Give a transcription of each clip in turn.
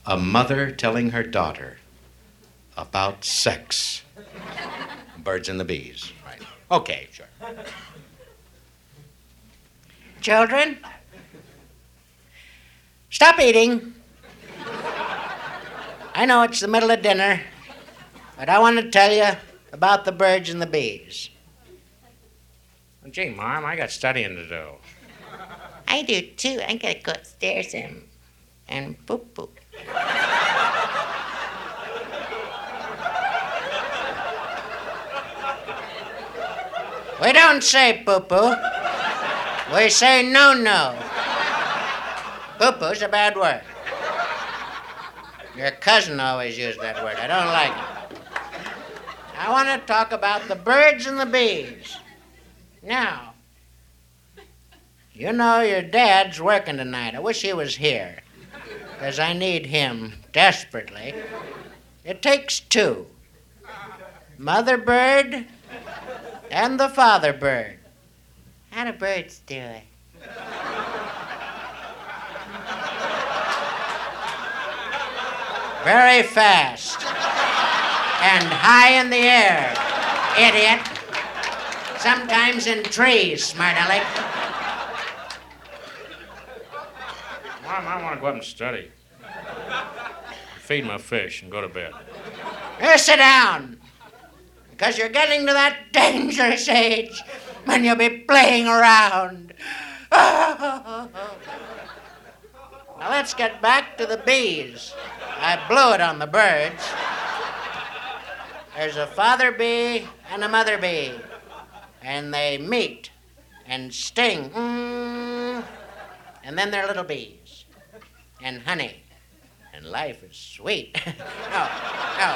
A mother telling her daughter about sex. Birds and the bees. Right. Okay, sure. Children, stop eating. I know it's the middle of dinner, but I want to tell you about the birds and the bees. Well, gee, Mom, I got studying to do. I do too. I gotta go upstairs and poo-poo. We don't say poo-poo. We say no-no. Poo-poo's a bad word. Your cousin always used that word. I don't like it. I want to talk about the birds and the bees. Now, you know your dad's working tonight. I wish he was here, because I need him desperately. It takes two. Mother bird and the father bird. How do birds do it? Very fast. And high in the air, idiot. Sometimes in trees, smart aleck. Mom, I want to go up and study. Feed my fish and go to bed. Here, sit down. Because you're getting to that dangerous age when you'll be playing around. Now let's get back to the bees. I blew it on the birds. There's a father bee and a mother bee. And they meet and sting. And then they're little bees. And honey. And life is sweet. No.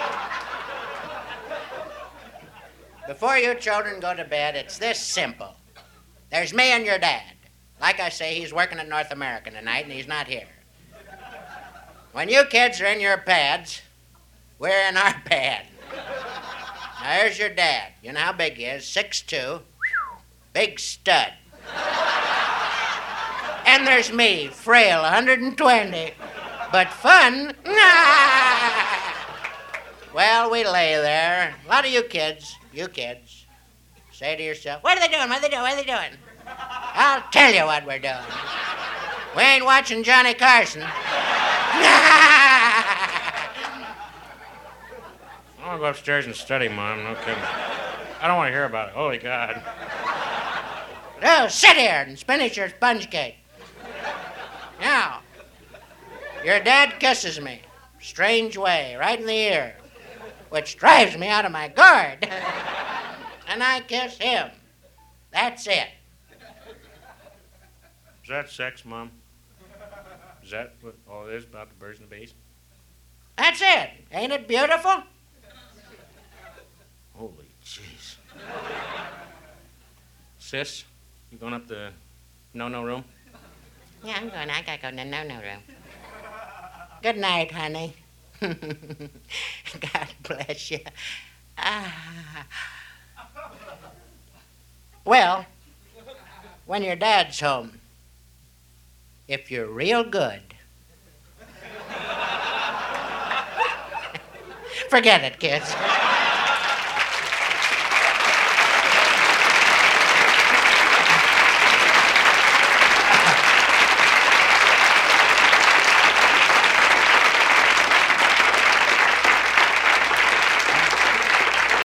Before you children go to bed, it's this simple. There's me and your dad. Like I say, he's working at North American tonight, and he's not here. When you kids are in your pads, we're in our pad. Now, here's your dad. You know how big he is, 6'2", big stud. And there's me, frail, 120, but fun. Well, we lay there. A lot of you kids, say to yourself, what are they doing? What are they doing? I'll tell you what we're doing. We ain't watching Johnny Carson. I want to go upstairs and study, Mom. No kidding. I don't want to hear about it. Holy God. No, sit here and finish your sponge cake. Now, your dad kisses me, strange way, right in the ear, which drives me out of my gourd. And I kiss him. That's it. Is that sex, Mom? Is that what all it is about the birds and the bees? That's it. Ain't it beautiful? Holy jeez. Sis, you going up the no-no room? Yeah, I'm going. I gotta go in the no-no room. Good night, honey. God bless you. Well, when your dad's home, if you're real good, forget it, kids.